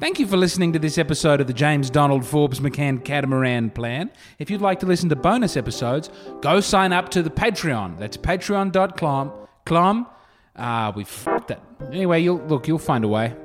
Thank you for listening to this episode of the James Donald Forbes McCann Catamaran Plan. If you'd like to listen to bonus episodes, go sign up to the Patreon. That's patreon.com. We fucked that. Anyway, you'll find a way.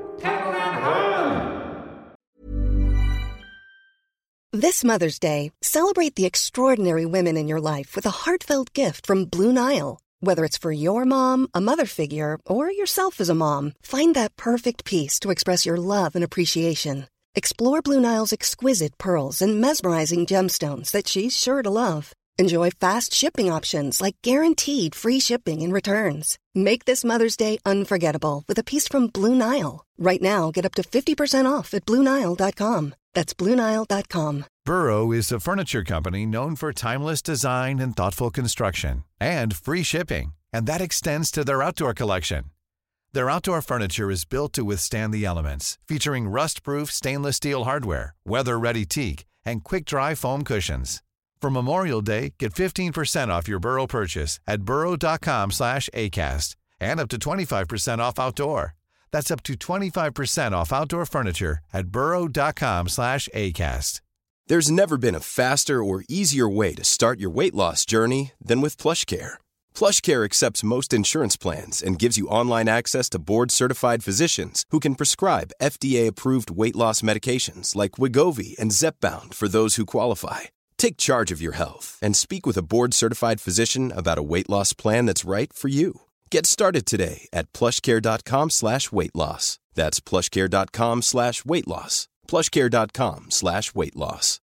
This Mother's Day, celebrate the extraordinary women in your life with a heartfelt gift from Blue Nile. Whether it's for your mom, a mother figure, or yourself as a mom, find that perfect piece to express your love and appreciation. Explore Blue Nile's exquisite pearls and mesmerizing gemstones that she's sure to love. Enjoy fast shipping options like guaranteed free shipping and returns. Make this Mother's Day unforgettable with a piece from Blue Nile. Right now, get up to 50% off at BlueNile.com. That's BlueNile.com. Burrow is a furniture company known for timeless design and thoughtful construction, and free shipping, and that extends to their outdoor collection. Their outdoor furniture is built to withstand the elements, featuring rust-proof stainless steel hardware, weather-ready teak, and quick-dry foam cushions. For Memorial Day, get 15% off your Burrow purchase at burrow.com/ACAST, and up to 25% off outdoor. That's up to 25% off outdoor furniture at burrow.com/ACAST. There's never been a faster or easier way to start your weight loss journey than with PlushCare. PlushCare accepts most insurance plans and gives you online access to board-certified physicians who can prescribe FDA-approved weight loss medications like Wegovy and Zepbound for those who qualify. Take charge of your health and speak with a board-certified physician about a weight loss plan that's right for you. Get started today at plushcare.com/weight loss. That's plushcare.com/weight loss. plushcare.com/weight loss.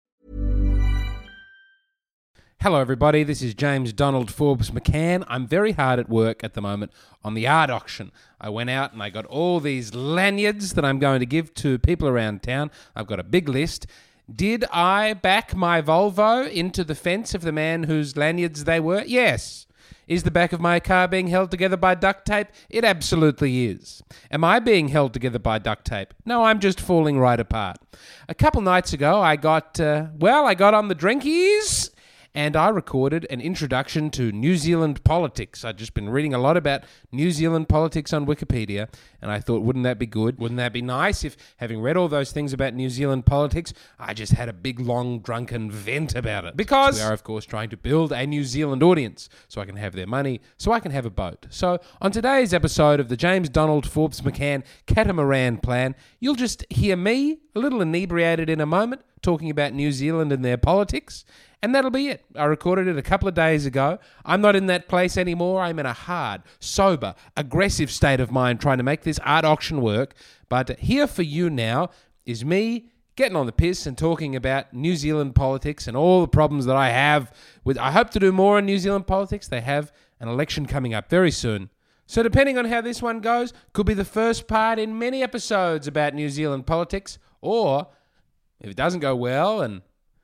Hello everybody, this is James Donald Forbes McCann. I'm very hard at work at the moment on the art auction. I went out and I got all these lanyards that I'm going to give to people around town. I've got a big list. Did I back my Volvo into the fence of the man whose lanyards they were? Yes. Is the back of my car being held together by duct tape? It absolutely is. Am I being held together by duct tape? No, I'm just falling right apart. A couple nights ago, I got on the drinkies and I recorded an introduction to New Zealand politics. I'd just been reading a lot about New Zealand politics on Wikipedia, and I thought, wouldn't that be good? Wouldn't that be nice if, having read all those things about New Zealand politics, I just had a big, long, drunken vent about it? Because we are, of course, trying to build a New Zealand audience so I can have their money, so I can have a boat. So on today's episode of the James Donald Forbes McCann Catamaran Plan, you'll just hear me, a little inebriated in a moment, talking about New Zealand and their politics. And that'll be it. I recorded it a couple of days ago. I'm not in that place anymore. I'm in a hard, sober, aggressive state of mind trying to make this art auction work. But here for you now is me getting on the piss and talking about New Zealand politics and all the problems that I have with. I hope to do more on New Zealand politics. They have an election coming up very soon. So depending on how this one goes, could be the first part in many episodes about New Zealand politics. Or if it doesn't go well and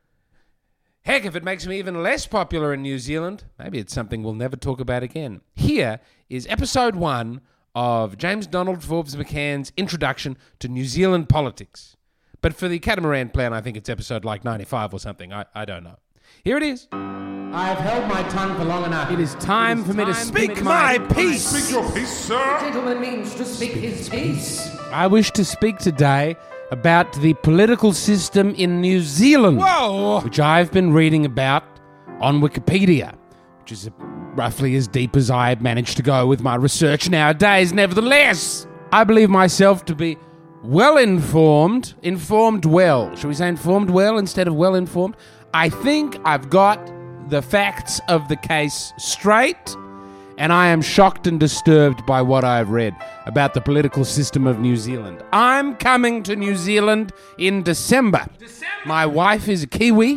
heck, if it makes me even less popular in New Zealand, maybe it's something we'll never talk about again. Here is episode 1 of James Donald Forbes McCann's introduction to New Zealand politics. But for the Catamaran Plan, I think it's episode like 95 or something. I don't know. Here it is. I've held my tongue for long enough. It is time for me to Speak my piece! Speak your piece, sir! The gentleman means to speak his piece. I wish to speak today about the political system in New Zealand, which I've been reading about on Wikipedia, which is roughly as deep as I managed to go with my research nowadays. Nevertheless, I believe myself to be well-informed, informed well. Should we say informed well instead of well-informed? I think I've got the facts of the case straight, and I am shocked and disturbed by what I've read about the political system of New Zealand. I'm coming to New Zealand in December. My wife is a Kiwi.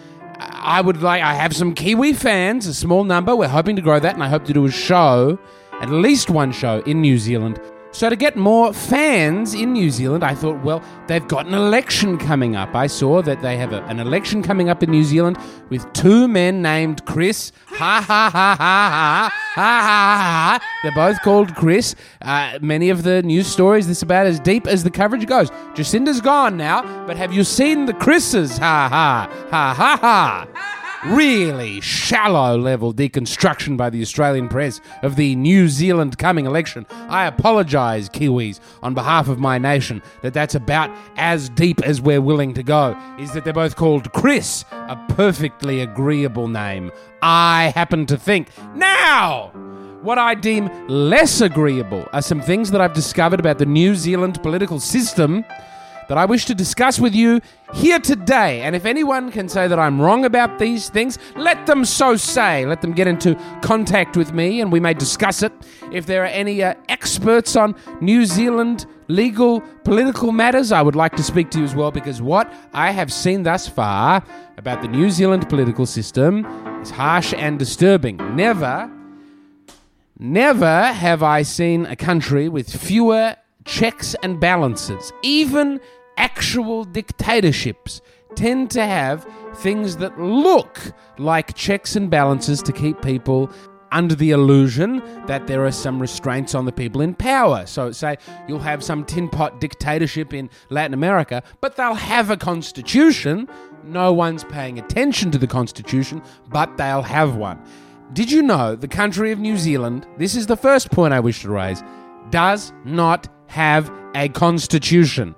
I have some Kiwi fans, a small number. We're hoping to grow that, and I hope to do a show, at least one show in New Zealand. So to get more fans in New Zealand, I thought, well, they've got an election coming up. I saw that they have an election coming up in New Zealand with 2 men named Chris. Ha, ha, ha, ha, ha, ha, ha, ha. They're both called Chris. Many of the news stories, this is about as deep as the coverage goes. Jacinda's gone now, but have you seen the Chris's? Ha, ha, ha, ha, ha. really shallow level deconstruction by the Australian press of the New Zealand coming election. I apologise, Kiwis, on behalf of my nation, that's about as deep as we're willing to go, is that they're both called Chris, a perfectly agreeable name, I happen to think. Now, what I deem less agreeable are some things that I've discovered about the New Zealand political system that I wish to discuss with you here today. And if anyone can say that I'm wrong about these things, let them so say. Let them get into contact with me and we may discuss it. If there are any experts on New Zealand legal, political matters, I would like to speak to you as well, because what I have seen thus far about the New Zealand political system is harsh and disturbing. Never have I seen a country with fewer checks and balances. Even actual dictatorships tend to have things that look like checks and balances to keep people under the illusion that there are some restraints on the people in power. So say you'll have some tin pot dictatorship in Latin America, but they'll have a constitution. No one's paying attention to the constitution, but they'll have one. Did you know the country of New Zealand, this is the first point I wish to raise, does not have a constitution?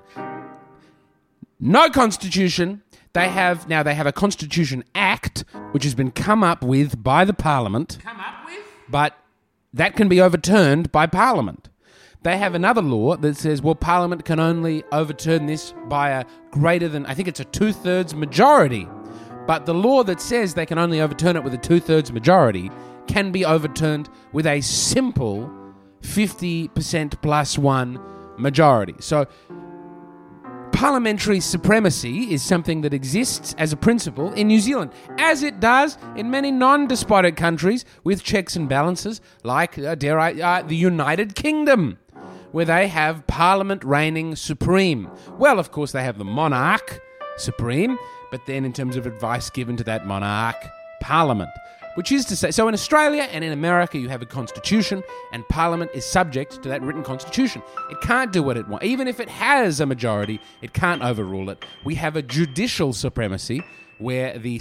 No constitution. They have a Constitution Act, which has been come up with by the Parliament. But that can be overturned by Parliament. They have another law that says, well, Parliament can only overturn this by a greater than, I think it's a 2/3 majority. But the law that says they can only overturn it with a 2/3 majority can be overturned with a simple 50% plus one majority. So parliamentary supremacy is something that exists as a principle in New Zealand, as it does in many non-despotic countries with checks and balances, like, the United Kingdom, where they have Parliament reigning supreme. Well, of course, they have the monarch supreme, but then in terms of advice given to that monarch, Parliament. Which is to say, so in Australia and in America, you have a constitution, and Parliament is subject to that written constitution. It can't do what it wants. Even if it has a majority, it can't overrule it. We have a judicial supremacy where the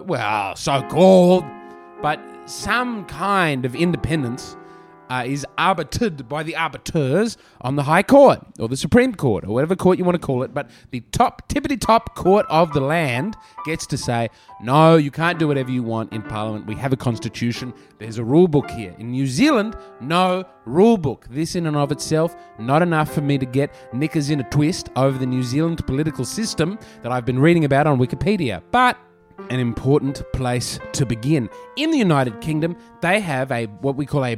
so-called, but some kind of independence is arbitered by the arbiters on the High Court or the Supreme Court or whatever court you want to call it. But the tippity-top court of the land gets to say, no, you can't do whatever you want in Parliament. We have a constitution. There's a rule book here. In New Zealand, no rule book. This in and of itself, not enough for me to get knickers in a twist over the New Zealand political system that I've been reading about on Wikipedia. But an important place to begin. In the United Kingdom, they have what we call a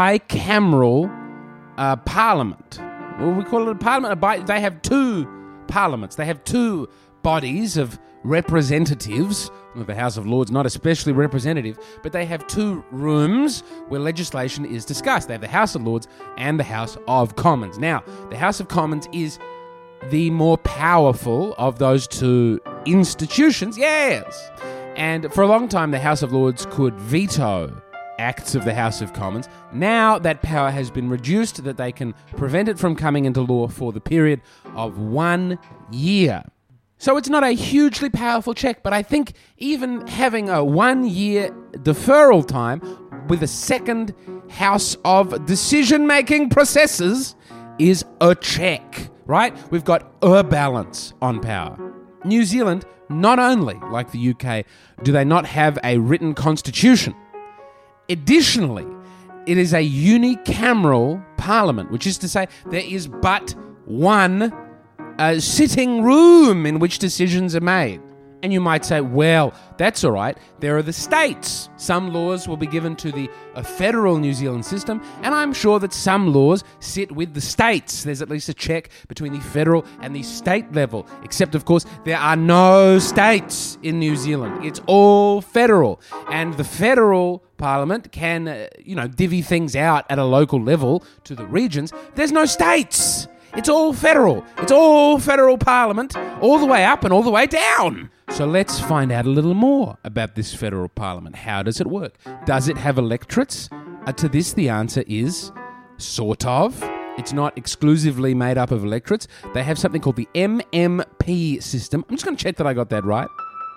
bicameral parliament. Well, we call it a parliament. They have two parliaments. They have two bodies of representatives. The House of Lords, not especially representative, but they have two rooms where legislation is discussed. They have the House of Lords and the House of Commons. Now, the House of Commons is the more powerful of those two institutions, yes. And for a long time, the House of Lords could veto acts of the House of Commons. Now that power has been reduced, that they can prevent it from coming into law for the period of 1 year. So it's not a hugely powerful check, but I think even having a 1 year deferral time with a second House of decision-making processes is a check. Right? We've got a balance on power. New Zealand, not only, like the UK, do they not have a written constitution. Additionally, it is a unicameral parliament, which is to say there is but one sitting room in which decisions are made. And you might say, well, that's all right. There are the states. Some laws will be given to the federal New Zealand system, and I'm sure that some laws sit with the states. There's at least a check between the federal and the state level. Except, of course, there are no states in New Zealand. It's all federal. And the federal parliament can, divvy things out at a local level to the regions. There's no states. It's all federal. It's all federal parliament, all the way up and all the way down. So let's find out a little more about this federal parliament. How does it work? Does it have electorates? To this, the answer is sort of. It's not exclusively made up of electorates. They have something called the MMP system. I'm just going to check that I got that right.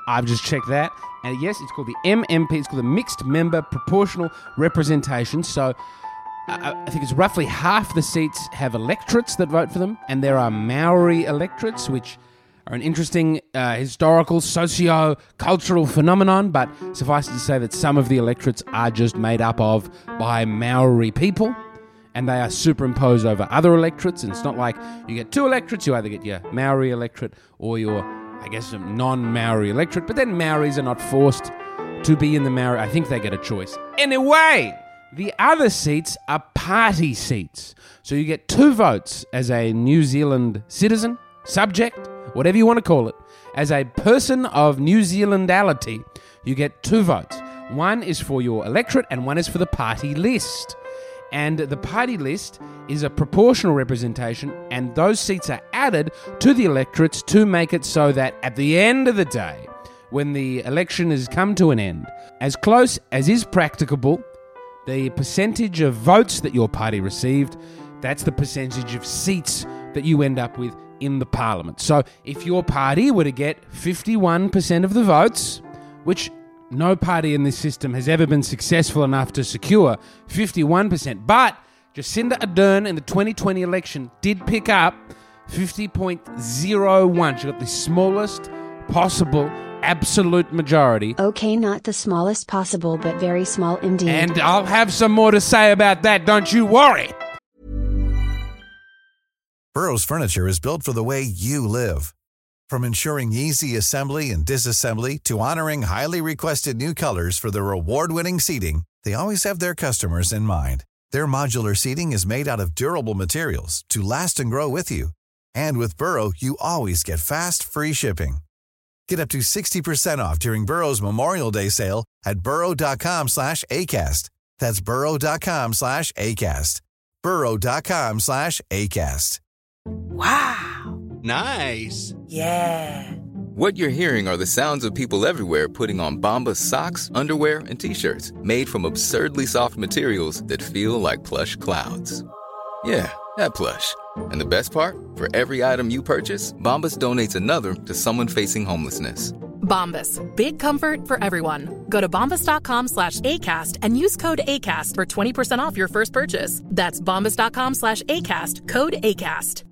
I've just checked that. And yes, it's called the MMP. It's called the Mixed Member Proportional Representation. So I think it's roughly half the seats have electorates that vote for them. And there are Maori electorates, which are an interesting historical, socio-cultural phenomenon. But suffice it to say that some of the electorates are just made up of by Maori people. And they are superimposed over other electorates. And it's not like you get two electorates. You either get your Maori electorate or your, I guess, non-Maori electorate. But then Maoris are not forced to be in the Maori. I think they get a choice. Anyway, the other seats are party seats. So you get 2 votes as a New Zealand citizen, subject, whatever you want to call it. As a person of New Zealandality, you get 2 votes. One is for your electorate and one is for the party list. And the party list is a proportional representation, and those seats are added to the electorates to make it so that at the end of the day, when the election has come to an end, as close as is practicable, the percentage of votes that your party received, that's the percentage of seats that you end up with in the parliament. So if your party were to get 51% of the votes, which no party in this system has ever been successful enough to secure 51%. But Jacinda Ardern in the 2020 election did pick up 50.01. She got the smallest possible absolute majority. Okay, not the smallest possible, but very small indeed. And I'll have some more to say about that, don't you worry. Burrow's furniture is built for the way you live. From ensuring easy assembly and disassembly to honoring highly requested new colors for their award-winning seating, they always have their customers in mind. Their modular seating is made out of durable materials to last and grow with you. And with Burrow, you always get fast, free shipping. Get up to 60% off during Burrow's Memorial Day sale at burrow.com/ACAST. That's burrow.com/ACAST. burrow.com/ACAST. Wow. Nice. Yeah. What you're hearing are the sounds of people everywhere putting on Bombas socks, underwear, and T-shirts made from absurdly soft materials that feel like plush clouds. Yeah, that plush. And the best part? For every item you purchase, Bombas donates another to someone facing homelessness. Bombas. Big comfort for everyone. Go to bombas.com/ACAST and use code ACAST for 20% off your first purchase. That's bombas.com/ACAST. Code ACAST.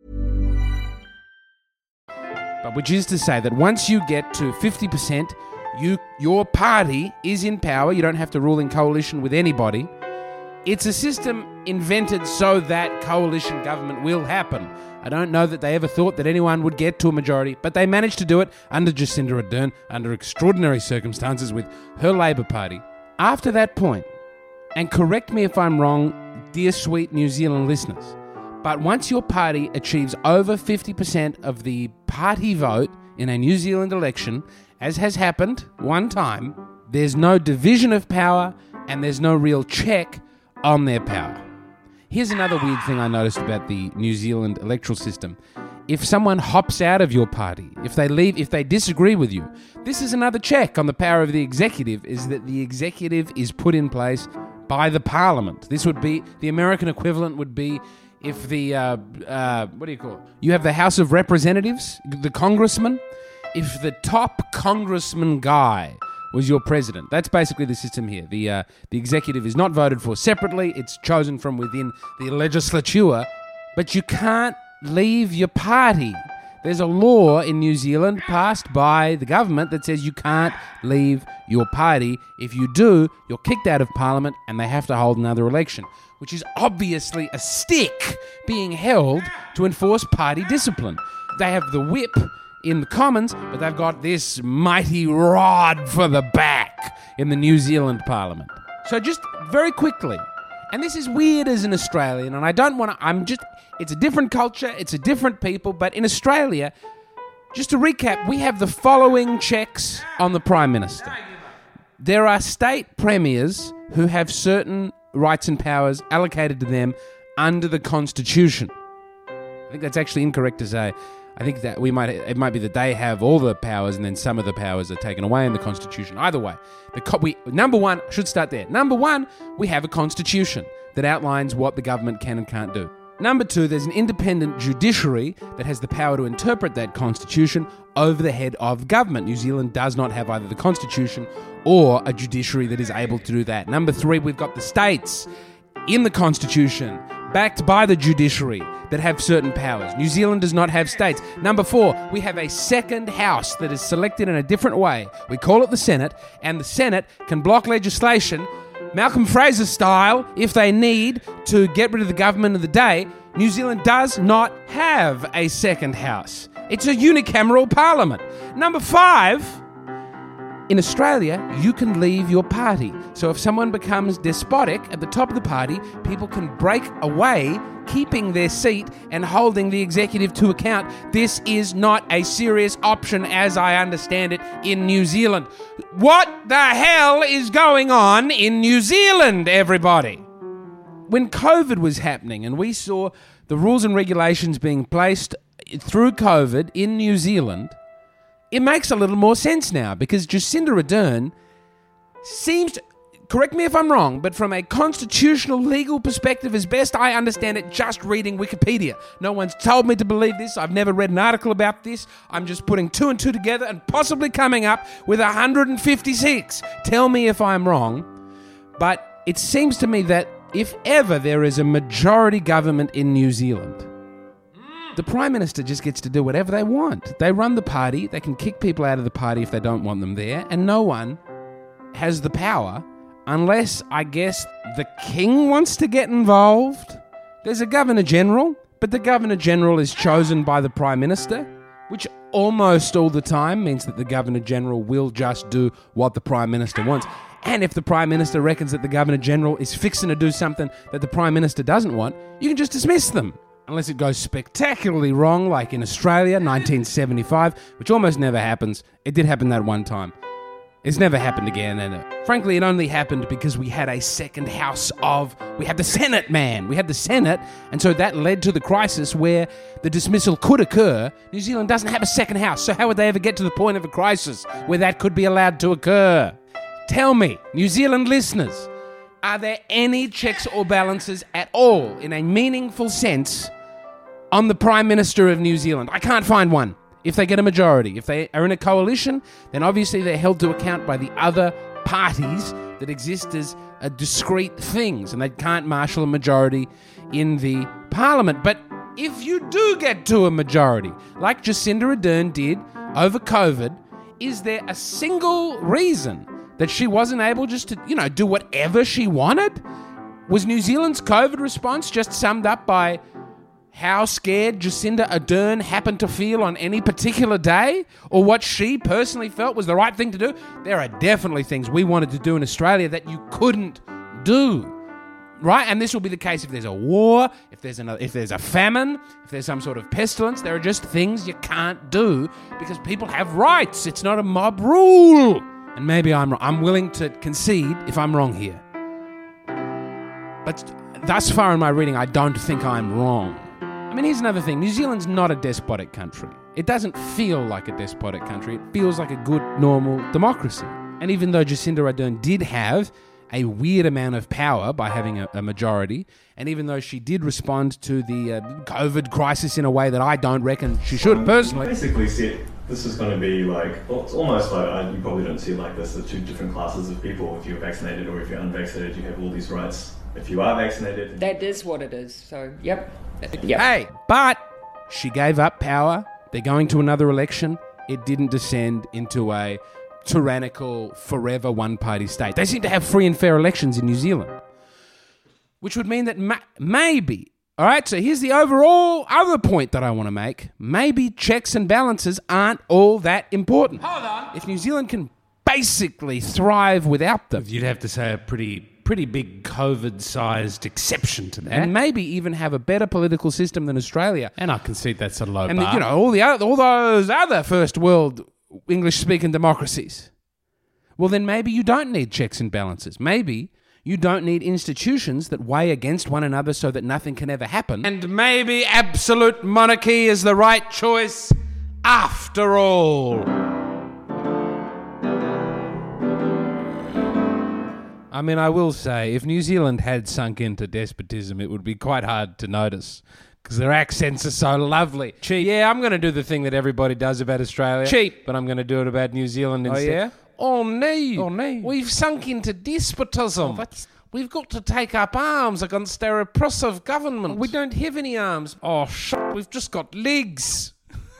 But which is to say that once you get to 50%, your party is in power. You don't have to rule in coalition with anybody. It's a system invented so that coalition government will happen. I don't know that they ever thought that anyone would get to a majority, but they managed to do it under Jacinda Ardern, under extraordinary circumstances with her Labor Party. After that point, and correct me if I'm wrong, dear sweet New Zealand listeners, but once your party achieves over 50% of the party vote in a New Zealand election, as has happened one time, there's no division of power and there's no real check on their power. Here's another weird thing I noticed about the New Zealand electoral system. If someone hops out of your party, if they leave, if they disagree with you, this is another check on the power of the executive, is that the executive is put in place by the parliament. This would be, the American equivalent would be if the, what do you call it? You have the House of Representatives, the congressman. If the top congressman guy was your president, that's basically the system here. The executive is not voted for separately. It's chosen from within the legislature, but you can't leave your party. There's a law in New Zealand passed by the government that says you can't leave your party. If you do, you're kicked out of parliament and they have to hold another election, which is obviously a stick being held to enforce party discipline. They have the whip in the Commons, but they've got this mighty rod for the back in the New Zealand Parliament. So just very quickly, and this is weird as an Australian, and I don't want to, it's a different culture, it's a different people, but in Australia, just to recap, we have the following checks on the Prime Minister. There are state premiers who have certain rights and powers allocated to them under the Constitution. I think that's actually incorrect to say. I think that it might be that they have all the powers and then some of the powers are taken away in the Constitution. Either way, number one, should start there. Number one, we have a Constitution that outlines what the government can and can't do. Number two, there's an independent judiciary that has the power to interpret that Constitution over the head of government. New Zealand does not have either the constitution or a judiciary that is able to do that. Number 3, we've got the states in the constitution, backed by the judiciary, that have certain powers. New Zealand does not have states. Number 4, we have a second house that is selected in a different way. We call it the Senate, and the Senate can block legislation, Malcolm Fraser style, if they need to get rid of the government of the day. New Zealand does not have a second house. It's a unicameral parliament. Number 5, in Australia, you can leave your party. So if someone becomes despotic at the top of the party, people can break away, keeping their seat and holding the executive to account. This is not a serious option as I understand it in New Zealand. What the hell is going on in New Zealand, everybody? When COVID was happening and we saw the rules and regulations being placed through COVID in New Zealand, it makes a little more sense now because Jacinda Ardern seems to, correct me if I'm wrong, but from a constitutional legal perspective, as best I understand it, just reading Wikipedia. No one's told me to believe this. I've never read an article about this. I'm just putting 2 and 2 together and possibly coming up with 156. Tell me if I'm wrong. But it seems to me that if ever there is a majority government in New Zealand, the Prime Minister just gets to do whatever they want. They run the party, they can kick people out of the party if they don't want them there, and no one has the power unless, I guess, the King wants to get involved. There's a Governor-General, but the Governor-General is chosen by the Prime Minister, which almost all the time means that the Governor-General will just do what the Prime Minister wants. And if the Prime Minister reckons that the Governor-General is fixing to do something that the Prime Minister doesn't want, you can just dismiss them. Unless it goes spectacularly wrong, like in Australia, 1975, which almost never happens. It did happen that one time. It's never happened again, and frankly, it only happened because we had a second house we had the Senate, man. We had the Senate, and so that led to the crisis where the dismissal could occur. New Zealand doesn't have a second house, so how would they ever get to the point of a crisis where that could be allowed to occur? Tell me, New Zealand listeners, are there any checks or balances at all in a meaningful sense on the Prime Minister of New Zealand? I can't find one. If they get a majority, if they are in a coalition, then obviously they're held to account by the other parties that exist as discrete things, and they can't marshal a majority in the Parliament. But if you do get to a majority, like Jacinda Ardern did over COVID, is there a single reason that she wasn't able just to, do whatever she wanted? Was New Zealand's COVID response just summed up by how scared Jacinda Ardern happened to feel on any particular day, or what she personally felt was the right thing to do? There are definitely things we wanted to do in Australia that you couldn't do, right? And this will be the case if there's a war, if there's a famine, if there's some sort of pestilence. There are just things you can't do because people have rights. It's not a mob rule. And maybe I'm wrong. I'm willing to concede if I'm wrong here. But thus far in my reading, I don't think I'm wrong. I mean, here's another thing. New Zealand's not a despotic country. It doesn't feel like a despotic country. It feels like a good, normal democracy. And even though Jacinda Ardern did have a weird amount of power by having a majority, and even though she did respond to the COVID crisis in a way that I don't reckon she should personally. Basically said this is going to be it's almost like, you probably don't see it like this, the 2 different classes of people. If you're vaccinated or if you're unvaccinated, you have all these rights. If you are vaccinated... That is what it is, so yep. Hey, but she gave up power. They're going to another election. It didn't descend into a tyrannical, forever one-party state. They seem to have free and fair elections in New Zealand, which would mean that maybe, all right, so here's the overall other point that I want to make. Maybe checks and balances aren't all that important. Hold on. If New Zealand can basically thrive without them, you'd have to say a pretty big COVID-sized exception to that, and maybe even have a better political system than Australia. And I concede that's a low bar. And all those other first world English-speaking democracies. Well, then maybe you don't need checks and balances. Maybe you don't need institutions that weigh against one another so that nothing can ever happen. And maybe absolute monarchy is the right choice after all. I mean, I will say, if New Zealand had sunk into despotism, it would be quite hard to notice, because their accents are so lovely. Cheap. Yeah, I'm going to do the thing that everybody does about Australia. Cheap. But I'm going to do it about New Zealand instead. Oh, yeah? Oh, no. We've sunk into despotism. We've got to take up arms against our oppressive government. We don't have any arms. Oh, we've just got legs.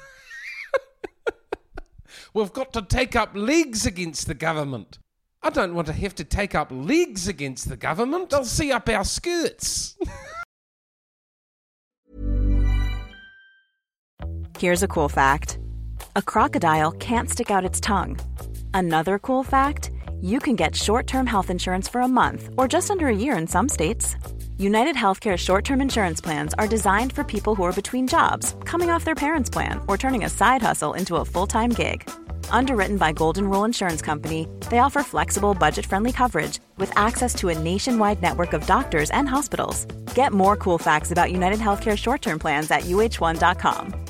We've got to take up legs against the government. I don't want to have to take up legs against the government. They'll see up our skirts. Here's a cool fact. A crocodile can't stick out its tongue. Another cool fact, you can get short-term health insurance for a month or just under a year in some states. United Healthcare short-term insurance plans are designed for people who are between jobs, coming off their parents' plan, or turning a side hustle into a full-time gig. Underwritten by Golden Rule Insurance Company, they offer flexible, budget-friendly coverage with access to a nationwide network of doctors and hospitals. Get more cool facts about United Healthcare short-term plans at uh1.com.